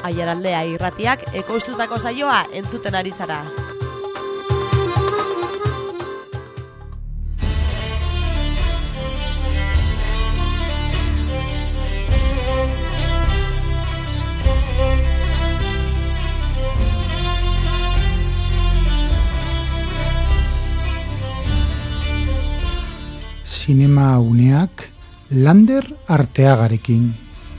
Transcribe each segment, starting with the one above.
Aiaraldea irratiak ekoiztutako saioa entzuten ari zara. Zinema uneak Lander Arteagarekin.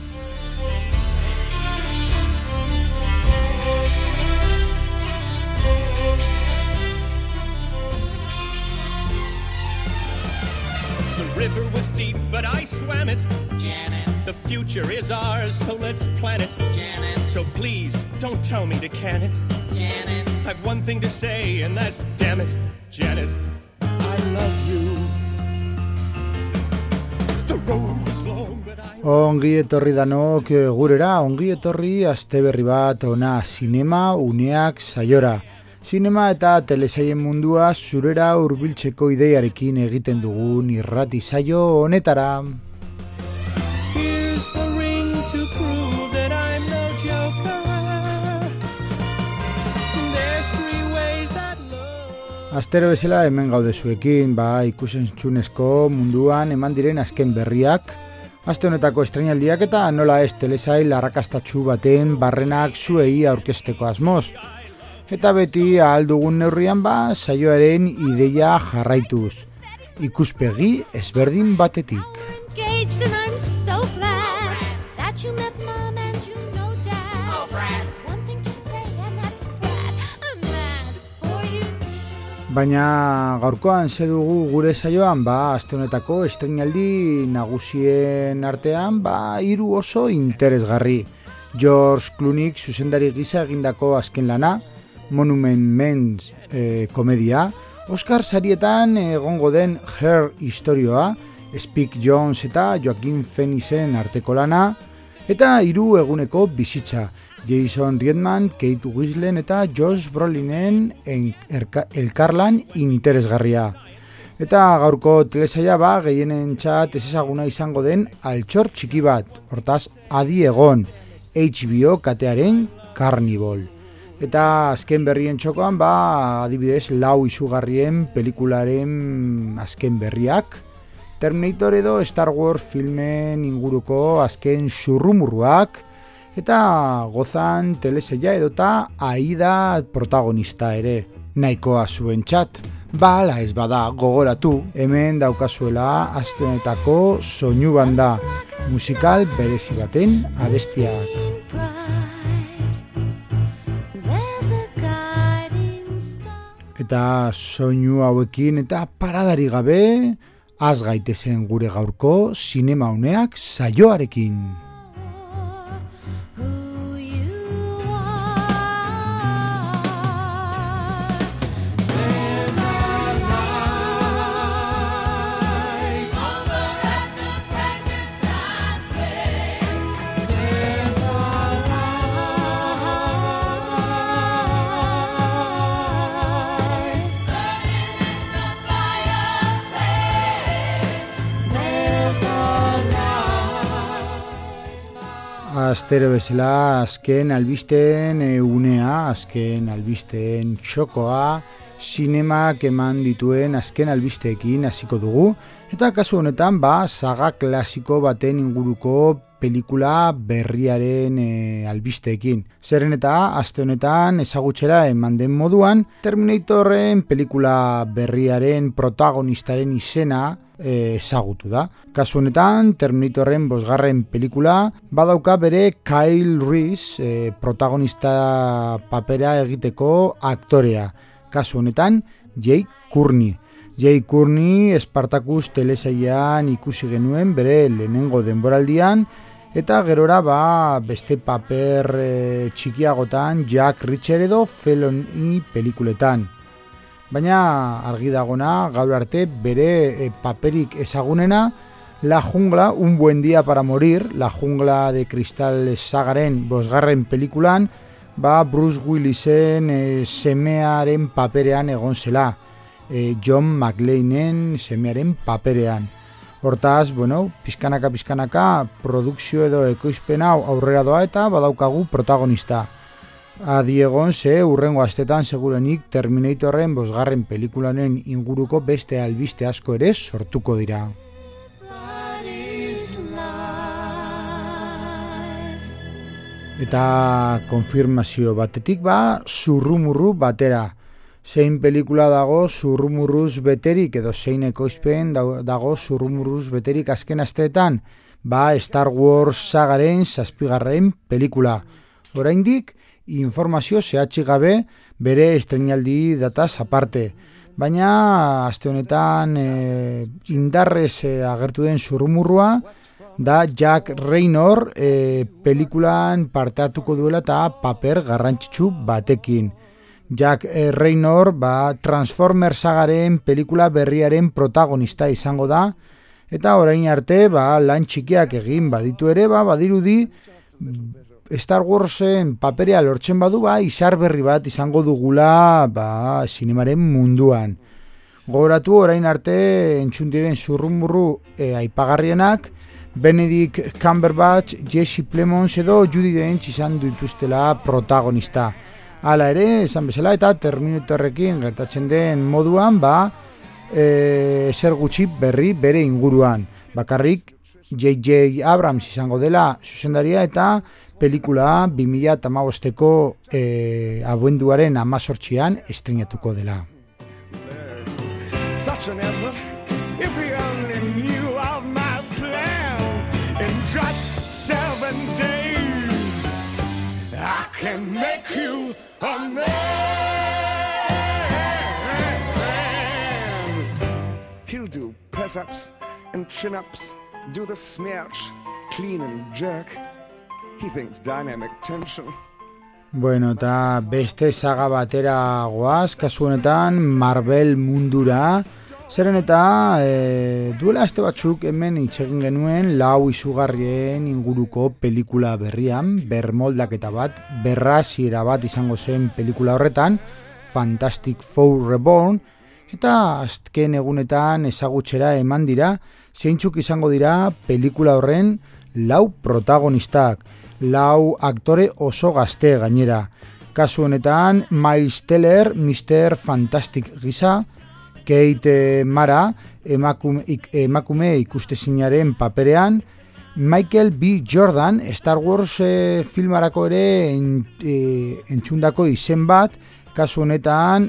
The river was deep, but I swam it. Janet. The future is ours, so let's plan it. Janet. So please, don't tell me to can it. Janet. I've one thing to say, and that's damn it, Janet. I love you. Ongi etorri danok gurera, ongi etorri asteberri bat ona zinema uneak saiora. Zinema eta telesaien mundua zurera hurbiltzeko ideiarekin egiten dugun irrati saio honetara. Astero bezala hemen gaude zuekin, ikusentzunezko munduan eman diren azken berriak, aste honetako estreinaldiak eta nola ez telesail arrakastatsu baten barrenak zuei aurkezteko asmoz. Eta beti ahal dugun neurrian saioaren ideia jarraituz, ikuspegi ezberdin batetik. Baina gaurkoan ze dugu gure saioan, aste honetako estreinaldi nagusien artean, 3 oso interesgarri. George Clooneyk zuzendari gisa egindako azken lana, Monument Men komedia, Oscar sarietan egongo den Her istorioa, Spike Jonze eta Joaquin Phoenixen arteko lana, eta 3 eguneko bizitza, Jason Reitman, Kate Winslet eta Josh Brolinen elkarlan interesgarria. Eta gaurko telesaia gehienentzat ezezaguna izango den altxor txiki bat, hortaz adi egon, HBO katearen Carnival. Eta azken berrien txokoan, adibidez 4 izugarrien pelikularen azken berriak, Terminator edo Star Wars filmen inguruko azken xurrumurruak, eta gozan telesaia edota Aida protagonista ere. Nahikoa zuentzat, ala ez bada gogoratu, hemen daukazuela aste honetako soinu banda, musikal berezi baten abestiak. Eta soinu hauekin eta paradari gabe, az gaitezen gure gaurko zinema uneak saioarekin. Astero bezala azken albisteen unea, azken albisteen txokoa, zinemak eman dituen azken albisteekin hasiko dugu, eta kasu honetan saga klasiko baten inguruko pelikula berriaren albisteekin. Zeren eta aste honetan ezagutzera eman den moduan, Terminatorren pelikula berriaren protagonistaren izena ezagutu da. Kasu honetan, Terminatorren 5. pelikula badauka bere Kyle Reese protagonista papera egiteko aktorea. Kasu honetan, Jay Courtney. Jay Courtney Spartacus telesailean ikusi genuen bere lehenengo denboraldian, eta gerora beste paper txikiagotan Jack Reacher edo Felony pelikuletan. Baina argi dagona, gaur arte bere paperik ezagunena La Jungla, un buen día para morir, La Jungla de Cristal sagaren 5. pelikulan, Bruce Willisen semearen paperean egon zela, John McClanen semearen paperean. Hortaz, pizkanaka produkzio edo ekoizpen hau aurrera doa eta badaukagu protagonista. Adi egon ze hurrengo astetan segurenik Terminatorren 5. pelikulanen inguruko beste albiste asko ere sortuko dira. Eta konfirmazio batetik zurrumurru batera. Zein pelikula dago zurrumurruz beterik edo zein ekoizpen dago zurrumurruz beterik azken asteetan? Star Wars sagaren 7. pelikula. Oraindik informazio zehatzik gabe bere estreinaldi dataz aparte. Baina aste honetan indarrez agertu den zurrumurrua da Jack Raynor pelikulan parte hartuko duela eta paper garrantzitsu batekin. Jack Raynor Transformers sagaren pelikula berriaren protagonista izango da eta orain arte lan txikiak egin baditu ere badirudi Star Warsen paperea lortzen badu izar berri bat izango dugula sinemaren munduan. Gogoratu orain arte entzun diren zurrumurru aipagarrienak Benedict Cumberbatch, Jesse Plemons edo Judi Dench izan dituztela protagonista. Hala ere, esan bezala eta Terminatorrekin gertatzen den moduan ezer gutxi berri bere inguruan. Bakarrik J.J. Abrams izango dela zuzendaria eta pelikula 2015ko abenduaren 18an estreinatuko dela. Such an effort, if we only knew of my plan in just 7 days, I can make you a man. He'll do press-ups and chin-ups, do the smirch, clean and jerk. He thinks dynamic tension. Eta beste saga batera goaz, kasu honetan Marvel mundura. Zeren eta duela aste batzuk hemen itxegin genuen 4 izugarrien inguruko pelikula berrian, bermoldaketa bat, berraziera bat izango zen pelikula horretan, Fantastic Four Reborn, eta azken egunetan ezagutzera eman dira, zeintzuk izango dira pelikula horren 4 protagonistak, 4 aktore oso gazte gainera. Kasu honetan Miles Teller, Mr. Fantastic gisa, Kate Mara, emakume ikustezinaren paperean, Michael B. Jordan, Star Wars filmarako ere entzundako izen bat, kasu honetan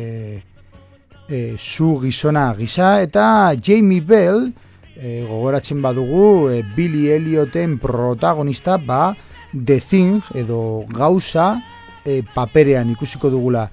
zu gizona gisa, eta Jamie Bell, gogoratzen badugu, Billy Elliotten protagonista, The Thing, edo gauza paperean ikusiko dugula.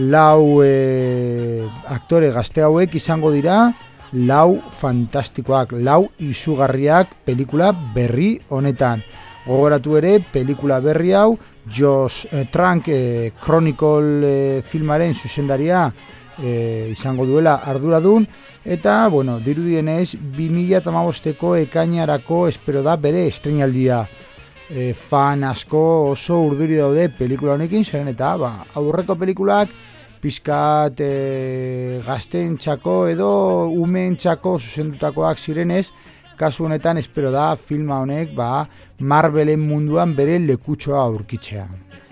4 aktore gazte hauek izango dira 4 fantastikoak, 4 izugarriak pelikula berri honetan. Gogoratu ere, pelikula berri hau Josh Trank Chronicle filmaren zuzendaria izango duela arduradun, eta, dirudienez 2015ko ekainarako espero da bere estreinaldia. Fan asko oso urduri daude pelikula honekin, zeren eta aurreko pelikulak pizkat gazteentzako edo umeentzako zuzendutakoak zirenez, kasu honetan espero da filma honek Marvelen munduan bere lekutxoa aurkitzea.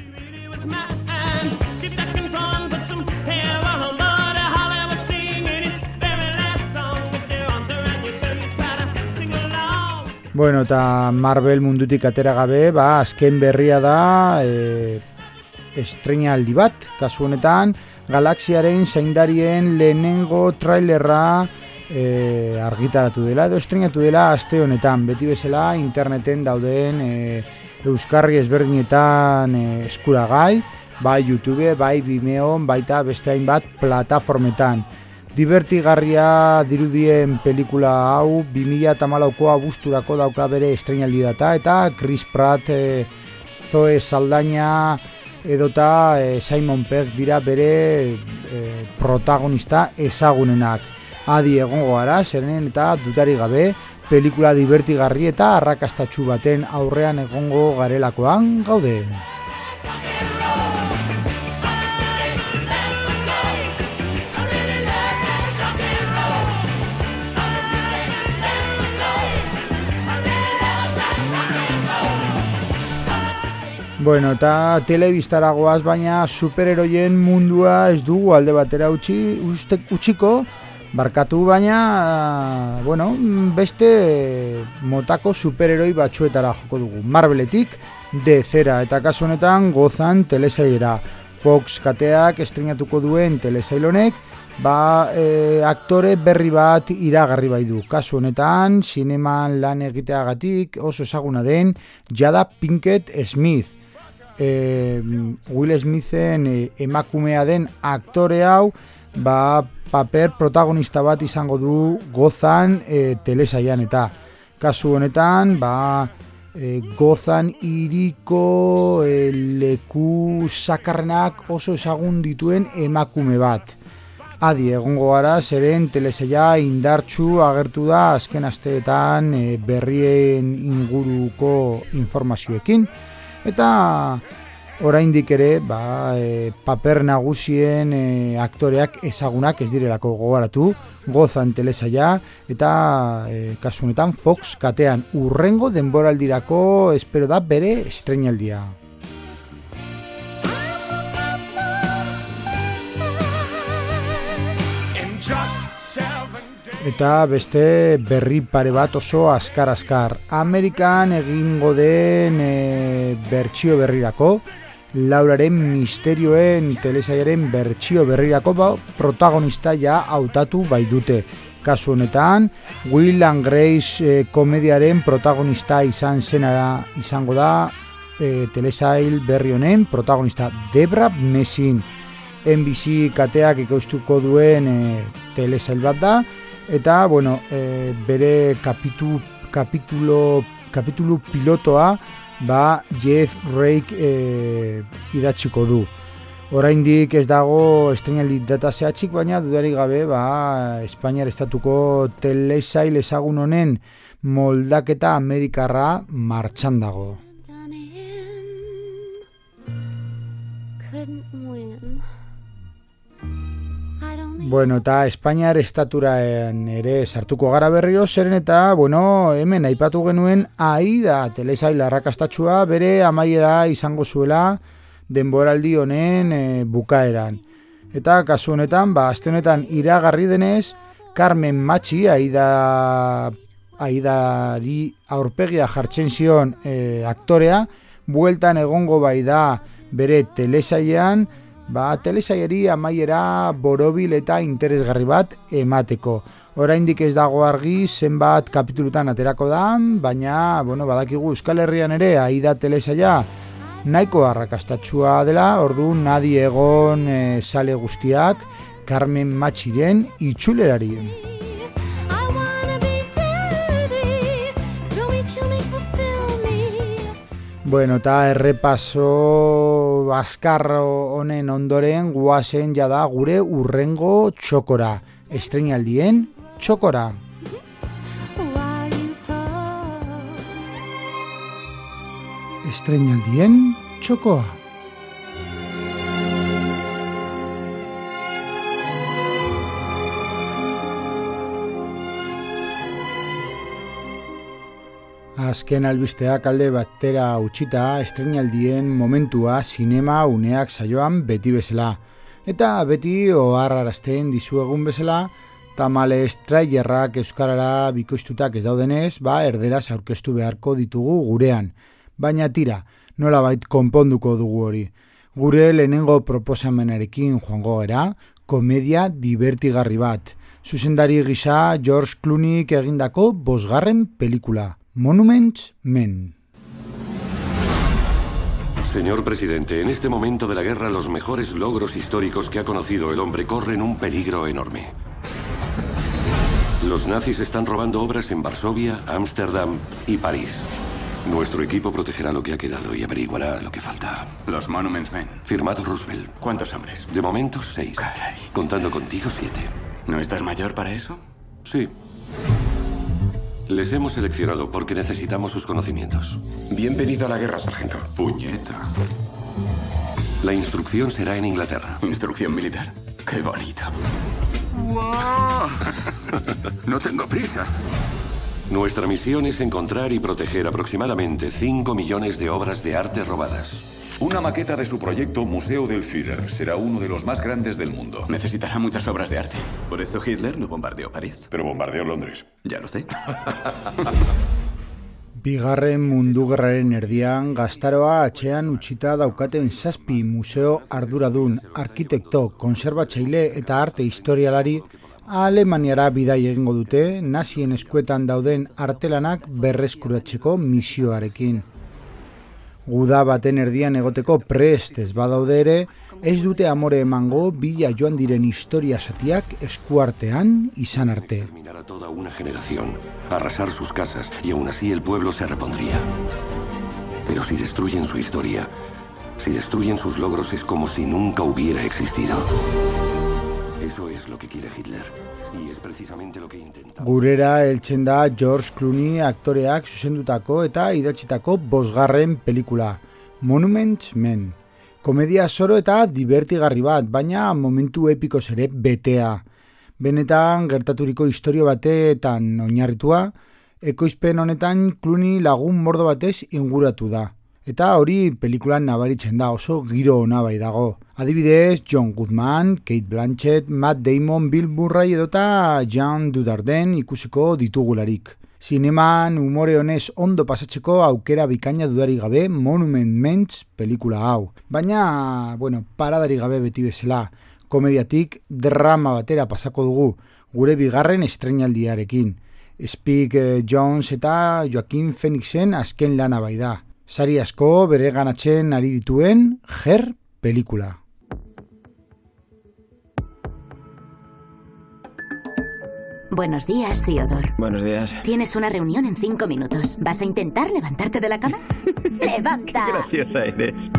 Eta Marvel mundutik atera gabe, azken berria da estreinaldi bat, kasu honetan Galaxiaren zaindarien lehenengo trailerra argitaratu dela edo estreinatu dela aste honetan. Beti bezala interneten dauden euskarri ezberdinetan eskuragai, bai YouTube, bai Vimeo, baita beste hainbat plataformetan. Divertigarria dirudien pelikula hau 2014ko abuzturako dauka bere estreinaldi data, eta Chris Pratt, Zoe Saldaña edota Simon Pegg dira bere protagonista ezagunenak. Adi egongo gara, zeren eta dutari gabe pelikula divertigarri eta arrakastatsu baten aurrean egongo garelakoan gaude. Bueno, eta telebistaragoaz, baina superheroien mundua ez dugu alde batera utziko, barkatu, baina, bueno, beste motako superheroi batzuetara joko dugu. Marveletik, DC-ra, eta kasu honetan Gotham telesailera. Fox kateak estrenatuko duen telesail honek, aktore berri bat iragarri bai du. Kasu honetan, zineman lan egiteagatik oso ezaguna den Jada Pinkett Smith. Will Smithen emakumea den aktore hau, paper protagonista bat izango du Gotham telesailan, eta kasu honetan, Gotham hiriko leku sakarrenak oso ezagun dituen emakume bat. Adi egongo gara, zeren telesaila indartsu agertu da azken asteetan berrien inguruko informazioekin, eta oraindik ere paper nagusien aktoreak ezagunak ez direlako gogoratu Gotham telesaila, eta kasu honetan Fox katean hurrengo denboraldirako espero da bere estreinaldia. Eta beste berri pare bat oso azkar. Amerikan egingo den bertsio berrirako, Lauraren misterioen telesailaren bertsio berrirako protagonista ja hautatu bai dute. Kasu honetan, Will and Grace komediaren protagonista izango da telesail berri honen protagonista Debra Messing. NBC kateak ikustuko duen telesail bat da, eta bueno, bere kapitulu pilotoa Jeff Rake idatziko du. Oraindik ez dago estreinaldi data zehatzik, baina dudarik gabe Espainiar estatuko telesail ezagun honen moldaketa amerikarra martxan dago. Bueno, eta Espainiar estaturan ere sartuko gara berriro, zeren eta, bueno, hemen aipatu genuen Aida telesail arrakastatsua bere amaiera izango zuela denboraldi honen bukaeran. Eta kasu honetan, aste honetan iragarri denez, Carmen Machi Aidari aurpegia jartzen zion aktorea, bueltan egongo bai da bere telesailean, telesailari amaiera borobil eta interesgarri bat emateko. Oraindik ez dago argi zenbat kapitulutan aterako da, baina badakigu Euskal Herrian ere Aida telesaila nahiko arrakastatsua dela, orduan nadi egon sale guztiak Carmen Machiren itzulerari. Bueno, eta errepaso azkarro honen ondoren guazen jada gure hurrengo txokora. Estreinaldien txokora. Estreinaldien txokoa. Azken albisteak alde batera utzita estreinaldien momentua zinema uneak saioan beti bezala. Eta beti oharrarazten dizuegun bezala, tamalez trailerrak euskarara bikoiztutak ez daudenez, erderaz aurkeztu beharko ditugu gurean. Baina tira, nolabait konponduko dugu hori. Gure lehenengo proposamenarekin joango gara, komedia divertigarri bat. Zuzendari gisa George Clooneyk egindako 5. pelikula. Monuments Men. Señor presidente, en este momento de la guerra los mejores logros históricos que ha conocido el hombre corren un peligro enorme. Los nazis están robando obras en Varsovia, Ámsterdam y París. Nuestro equipo protegerá lo que ha quedado y averiguará lo que falta. Los Monuments Men. Firmado Roosevelt. ¿Cuántos hombres? De momento 6. Caray. Contando contigo 7. ¿No estás mayor para eso? Sí. Les hemos seleccionado porque necesitamos sus conocimientos. Bienvenido a la guerra, sargento. Puñeta. La instrucción será en Inglaterra. ¿Instrucción militar? Qué bonito. ¡Wow! No tengo prisa. Nuestra misión es encontrar y proteger aproximadamente 5 millones de obras de arte robadas. Una maqueta de su proyecto Museo del Führer. Será uno de los más grandes del mundo. Necesitará muchas obras de arte. Por eso Hitler no bombardeó París. Pero bombardeó Londres. Ya lo sé. Bigarren mundu gerraren erdian, gaztaroa atxean utxita daukaten 7 museo arduradun, arkitekto, konserbatzaile eta arte historialari Alemaniara bidai egingo dute nazien eskuetan dauden artelanak berreskuratzeko misioarekin. Guda baten erdian egoteko prest ez badaude ere, ez dute amore emango bila joan diren historia zatiak eskuartean izan arte. Terminar a toda una generación, arrasar sus casas y aún así el pueblo se repondría. Pero si destruyen su historia, si destruyen sus logros, es como si nunca hubiera existido. Eso es lo que quiere Hitler, y es precisamente lo que intenta. Gurera heltzen da George Clooney aktoreak zuzendutako eta idatzitako 5. pelikula, Monuments Men. Komedia zoro eta divertigarri bat, baina momentu epikoz ere betea. Benetan gertaturiko historio batetan oinarritua, ekoizpen honetan Clooney lagun mordo batez inguratu da. Eta hori pelikulan nabaritzen da, oso giro ona bai dago. Adibidez, John Goodman, Kate Blanchett, Matt Damon, Bill Murray edota Jean Dujardin ikusiko ditugularik. Zineman umore honez ondo pasatzeko aukera bikaina dudarik gabe Monument Men pelikula hau. Baina, paradari gabe beti bezala, komediatik drama batera pasako dugu, gure bigarren estreinaldiarekin. Spike Jonze eta Joaquin Phoenixen azken lana bai da. Sari asko bere ganatzen ari dituen Her pelikula. Buenos días, Theodore. Buenos días. Tienes una reunión en 5 minutos. ¿Vas a intentar levantarte de la cama? ¡Levanta! Qué graciosa eres.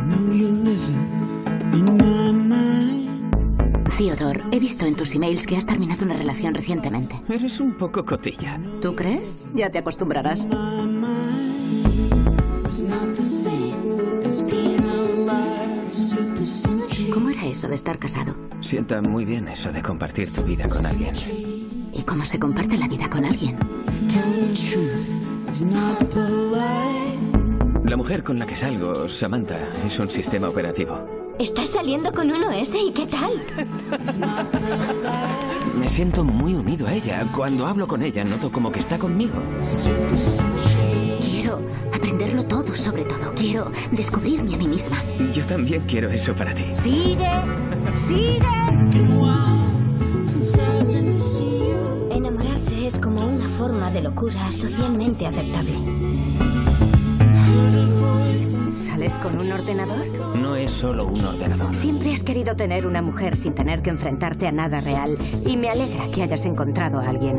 Theodore, he visto en tus emails que has terminado una relación recientemente. Eres un poco cotilla. ¿Tú crees? Ya te acostumbrarás. ¿Cómo era eso de estar casado? Sienta muy bien eso de compartir tu vida con alguien. ¿Y cómo se comparte la vida con alguien? La mujer con la que salgo, Samantha, es un sistema operativo. ¿Estás saliendo con un OS y qué tal? Me siento muy unido a ella. Cuando hablo con ella, noto como que está conmigo. Quiero aprenderlo todo, sobre todo. Quiero descubrirme a mí misma. Yo también quiero eso para ti. ¡Sigue! ¡Sigue! Enamorarse es como una forma de locura socialmente aceptable. ¿Sales con un ordenador? No es solo un ordenador. Siempre has querido tener una mujer sin tener que enfrentarte a nada real. Y me alegra que hayas encontrado a alguien.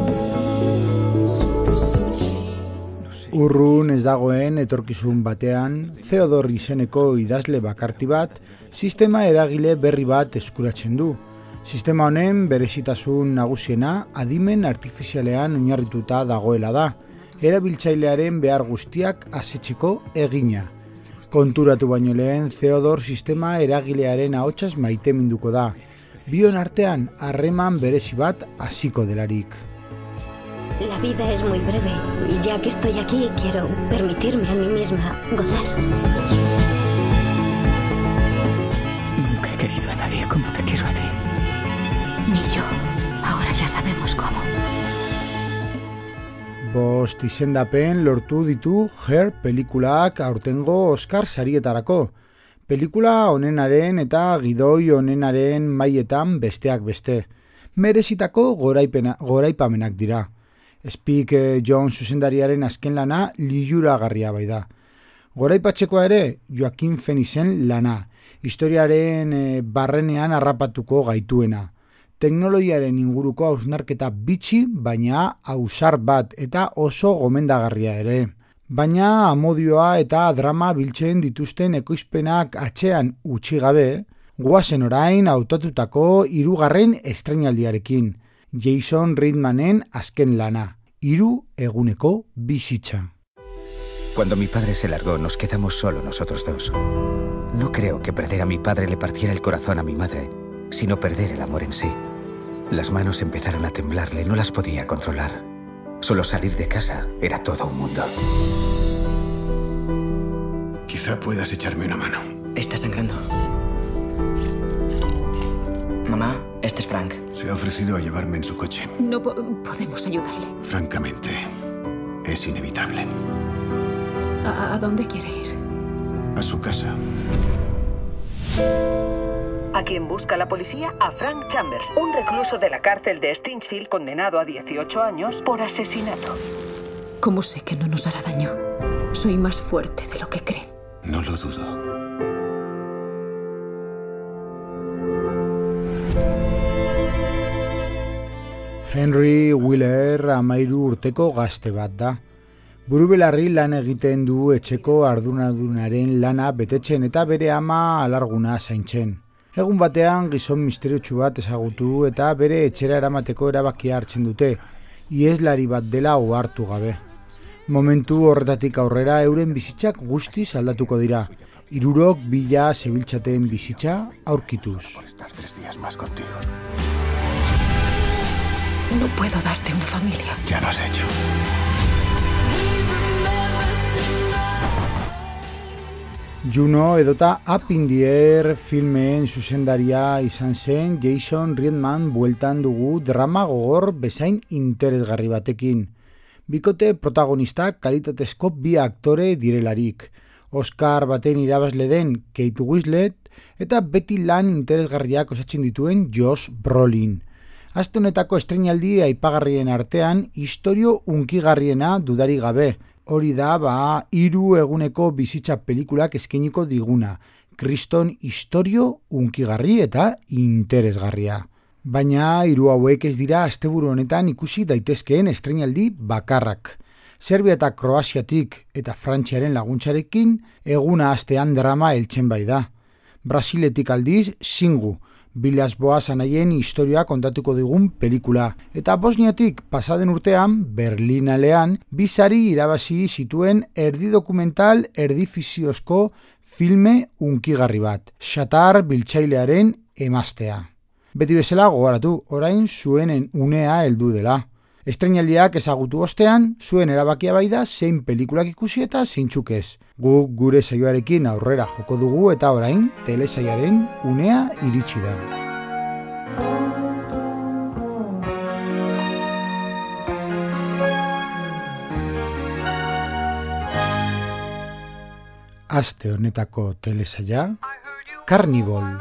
Urrun ez dagoen etorkizun batean, Theodore izeneko idazle bakarti bat, sistema eragile berri bat eskuratzen du. Sistema honen berezitasun nagusiena adimen artifizialean oinarrituta dagoela da, erabiltzailearen behar guztiak asetzeko egina. Konturatu baino lehen, Theodore sistema eragilearen ahotsaz maiteminduko da. Bion artean harreman berezi bat hasiko delarik. La vida es muy breve y ya que estoy aquí quiero permitirme a mí misma gozar. Nunca he querido a nadie como te quiero a ti. Ni yo. Ahora ya sabemos cómo. Bost izendapen lortu ditu Her pelikulak aurtengo Oscar sarietarako. Pelikula onenaren eta gidoi onenaren mailetan besteak beste. Merezitako goraipamenak dira. Spike Jonze zuzendariaren azken lana liluragarria bai da. Goraipatzekoa ere Joaquin Phoenixen lana, historiaren barrenean harrapatuko gaituena. Teknologiaren inguruko hausnarketa bitxi, baina ausar bat eta oso gomendagarria ere. Baina amodioa eta drama biltzen dituzten ekoizpenak atzean utzi gabe, goazen orain hautatutako 3. estreinaldiarekin, Jason Reitmanen azken lana, 3 eguneko bizitza. Cuando mi padre se largó, nos quedamos solo nosotros dos. No creo que perder a mi padre le partiera el corazón a mi madre, sino perder el amor en sí. Las manos empezaron a temblarle, no las podía controlar. Solo salir de casa era todo un mundo. Quizá puedas echarme una mano. Está sangrando. Mamá, este es Frank. Se ha ofrecido a llevarme en su coche. No podemos ayudarle. Francamente, es inevitable. ¿A dónde quiere ir? A su casa. ¿A quién busca la policía? A Frank Chambers, un recluso de la cárcel de Stinchfield condenado a 18 años por asesinato. ¿Cómo sé que no nos hará daño? Soy más fuerte de lo que cree. No lo dudo. Henry Wheeler 13 urteko gazte bat da. Burubelarri lan egiten du etxeko ardunadunaren lana betetzen eta bere ama alarguna zaintzen. Egun batean gizon misteriotsu bat ezagutu eta bere etxera eramateko erabakia hartzen dute, iheslari bat dela ohartu gabe. Momentu horretatik aurrera euren bizitzak guztiz aldatuko dira. Hirurok bila zebiltzaten bizitza aurkituz. No puedo darte una familia. Ya lo has hecho. Juno edota Up in the Air filmeen zuzendaria izan zen Jason Reitman bueltan dugu drama gogor bezain interesgarri batekin. Bikote protagonistak kalitatezko bi aktore direlarik. Oscar baten irabazle den Kate Winslet eta beti lan interesgarriak osatzen dituen Josh Brolin. Aste honetako estreinaldi aipagarrien artean istorio hunkigarriena dudarik gabe. Hori da 3 eguneko bizitza pelikulak eskainiko diguna. Kriston istorio hunkigarri eta interesgarria. Baina 3 hauek ez dira asteburu honetan ikusi daitezkeen estreinaldi bakarrak. Serbia eta Kroaziatik eta Frantziaren laguntzarekin eguna astean drama heltzen bai da. Brasiletik aldiz Singu, Bilas Boas anaien historia kontatuko digun pelikula. Eta Bosniatik pasaden urtean, Berlinalean, 2 sari irabazi zituen erdi dokumental, erdi fikziozko filme hunkigarri bat. Xatar biltzailearen emaztea. Beti bezala gogoratu, orain zuenen unea heldu dela. Estreinaldiak ezagutu ostean, zuen erabakia bai da zein pelikulak ikusi eta zeintzuk ez. Guk gure saioarekin aurrera joko dugu eta orain telesaiaren unea iritsi da. Aste honetako telesaia, Carnival.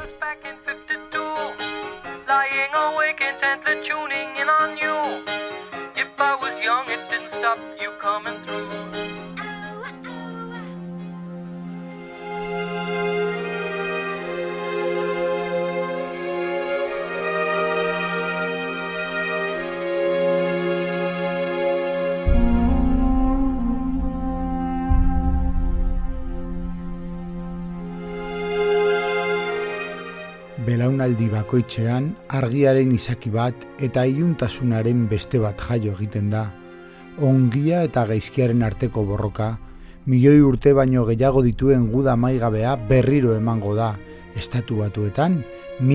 Belaunaldi bakoitzean argiaren izaki bat eta iluntasunaren beste bat jaio egiten da. Ongia eta gaizkiaren arteko borroka, milioi urte baino gehiago dituen guda maigabea berriro emango da. Estatu Batuetan,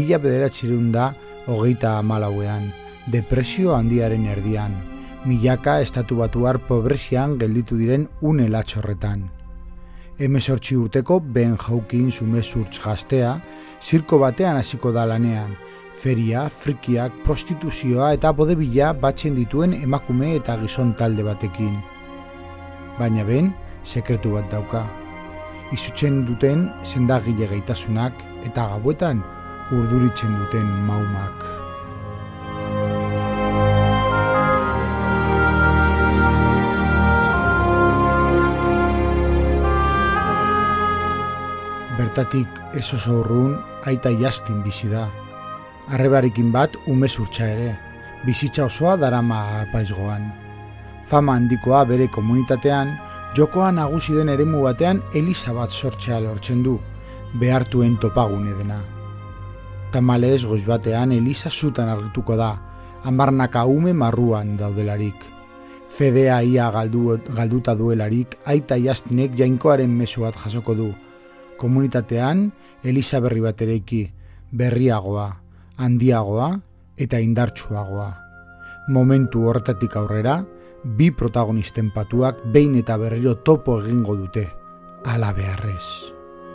1934ean, depresio handiaren erdian. Milaka estatu batuar pobrezian gelditu diren une latxorretan. 18 urteko Ben Hawkins umezurtz gaztea, zirko batean hasiko da lanean. Feria, frikiak, prostituzioa eta bodebila batzen dituen emakume eta gizon talde batekin. Baina Ben, sekretu bat dauka. Izutzen duten sendagile gaitasunak eta gauetan urduritzen duten maumak. Bertatik ez oso urrun aita Justin bizi da. Arrebarekin bat umezurtza ere, bizitza osoa darama apaizgoan. Fama handikoa bere komunitatean, jokoa nagusi den eremu batean eliza bat sortzea lortzen du, behartuen topagune dena. Tamalez goiz batean eliza zutan argituko da, 10 ume marruan daudelarik. Fedea ia galduta duelarik, aita Justinek jainkoaren mezu bat jasoko du. Komunitatean, eliza berri bat eraiki, berriagoa, handiagoa eta indartsuagoa. Momentu horretatik aurrera, bi protagonisten patuak behin eta berriro topo egingo dute, ala beharrez.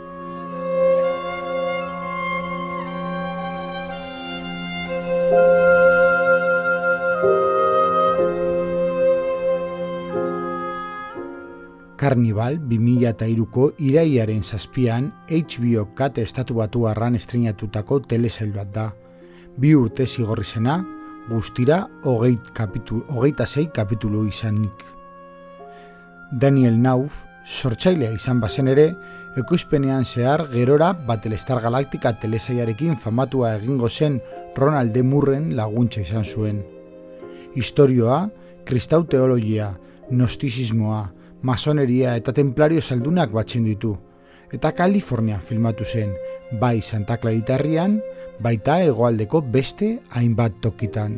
Carnival 2003ko iraiaren 7an HBO kate estatubatuarran estreinatutako telesail bat da. 2 urte zigorri zena, guztira 26 kapitulu izanik. Daniel Nauf, sortzailea izan bazen ere, ekoizpenean zehar gerora Battlestar Galactica telesailarekin famatua egingo zen Ronald D. Moorren laguntza izan zuen. Historioa, kristau teologia, gnostizismoa, masoneria eta templario saldunak batzen ditu, eta Kalifornian filmatu zen, bai Santa Clarita herrian, baita hegoaldeko beste hainbat tokitan.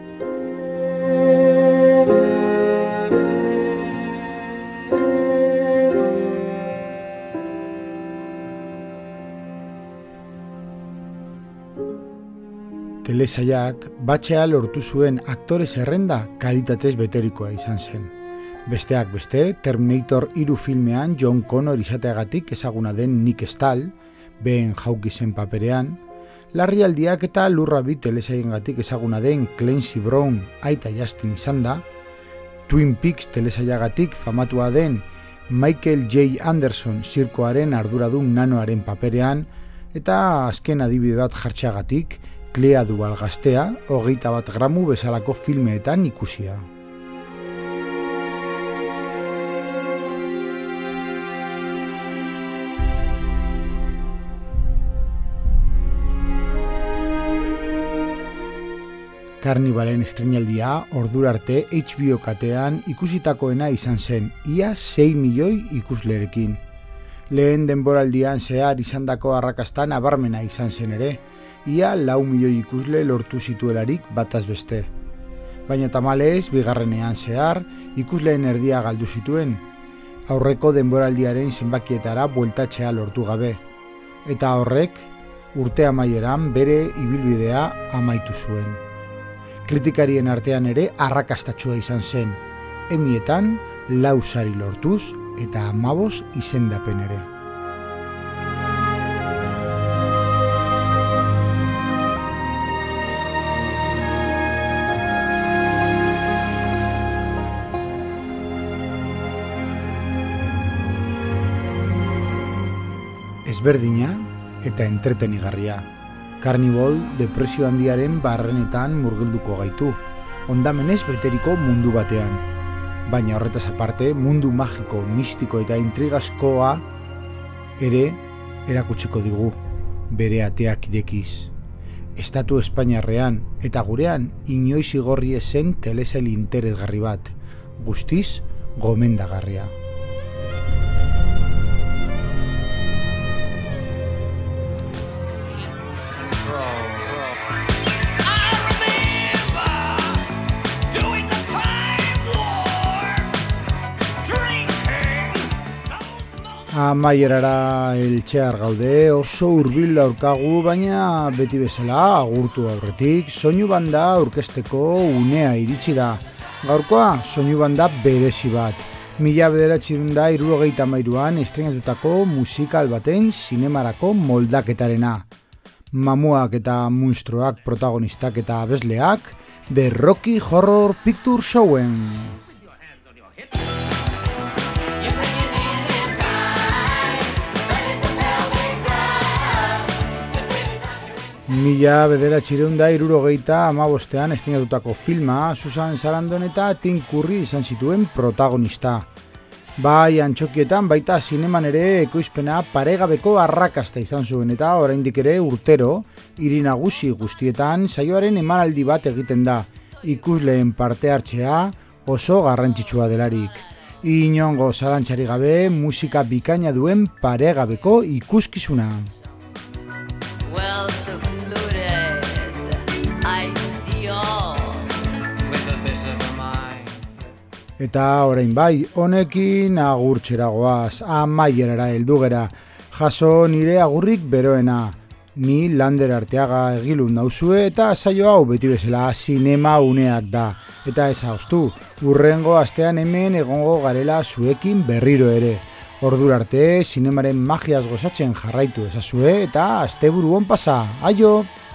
Telesailak batxea lortu zuen aktore zerrenda kalitatez beterikoa izan zen. Besteak beste, Terminator 3 filmean John Connor izateagatik ezaguna den Nick Stahl, Ben Hawkisen paperean, larrialdiak eta Lurra bi telesailengatik ezaguna den Clancy Brown aita Justin izan da, Twin Peaks telesailagatik famatua den Michael J. Anderson zirkoaren arduradun nanoaren paperean, eta azken adibide bat jartxeagatik Clea Duval gaztea 21 gramu bezalako filmeetan ikusia. Carnivalen estreinaldia ordura arte HBO katean ikusitakoena izan zen, ia 6 milioi ikuslerekin. Lehen denboraldian zehar izandako arrakasta nabarmena izan zen ere, ia 4 milioi ikusle lortu zituelarik bataz beste. Baina tamalez, bigarrenean zehar, ikusleen erdia galdu zituen, aurreko denboraldiaren zenbakietara bueltatzea lortu gabe. Eta horrek, urte amaieran bere ibilbidea amaitu zuen. Kritikarien artean ere arrakastatsua izan zen, Emmietan 4 sari lortuz eta 15 izendapen ere. Ezberdina eta entretenigarria. Carnival depresio handiaren barrenetan murgilduko gaitu, hondamenez beteriko mundu batean. Baina horretaz aparte, mundu magiko, mistiko eta intrigazkoa ere erakutsiko digu, bere ateak irekiz. Estatu Espainiarrean eta gurean inoiz igorri zen telesail interesgarri bat, guztiz gomendagarria. Amaierara heltzear gaude, oso hurbil daurkagu, baina beti bezala agurtu aurretik, soinu banda aurkezteko unea iritsi da. Gaurkoa, soinu banda berezi bat. 1973an estreinatutako musikal baten zinemarako moldaketarena. Mamuak eta munstruak protagonistak eta abesleak, The Rocky Horror Picture Showen. Mila 1975an estreinatutako filma, Susan Sarandon eta Tim Curry izan zituen protagonista. Bai antxokietan baita zineman ere ekoizpena paregabeko arrakasta izan zuen eta oraindik ere urtero hiri nagusi guztietan saioaren emanaldi bat egiten da. Ikusleen parte hartzea oso garrantzitsua delarik. Inongo zalantzarik gabe musika bikaina duen paregabeko ikuskizuna. Eta orain bai, honekin agurtzera goaz, amaierara heldu gera. Jaso nire agurrik beroena. Ni Lander Arteaga egilun nauzue eta saio hau beti bezala zinema uneak da. Eta ez hauztu, urrengo astean hemen egongo garela zuekin berriro ere. Ordura arte, zinemaren magiaz gozatzen jarraitu ezazue eta asteburu on pasa. Aio!